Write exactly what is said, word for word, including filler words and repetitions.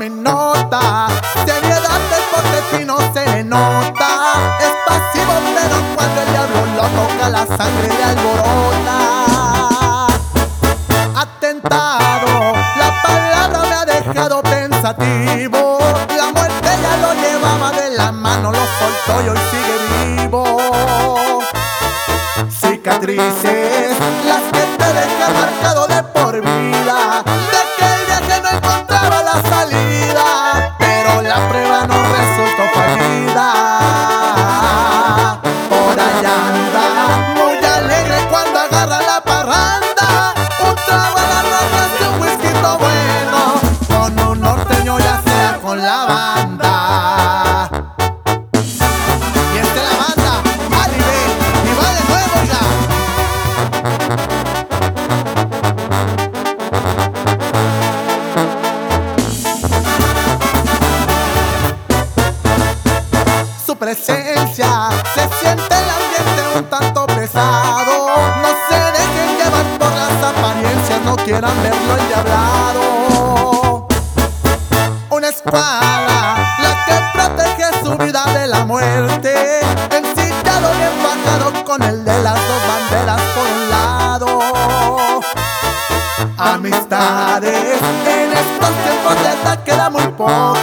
mi nota. Seriedad del potestino se le nota. Es pasivo pero cuando el diablo lo toca la sangre le alborota. Atentado, la palabra me ha dejado pensativo. La muerte ya lo llevaba de la mano, lo soltó y hoy sigue vivo. Cicatrices, las que te dejan marcado de por vida. De aquel viaje no encontraba la salida, pero la prueba no resultó fallida. Por allá anda, muy alegre cuando agarra la parranda. Un trago a la ropa y un whisky bueno, con un norteño ya sea con la banda. Y esta es la banda, Alibe, y va de nuevo ya. Su presencia, se siente el ambiente un tanto pesado. No se dejen llevar por las apariencias, no quieran verlo endiablado. Una escuadra, la que protege su vida de la muerte, ensillado y empacado con el de las dos banderas por un lado. Amistades, en estos tiempos les da queda muy poco.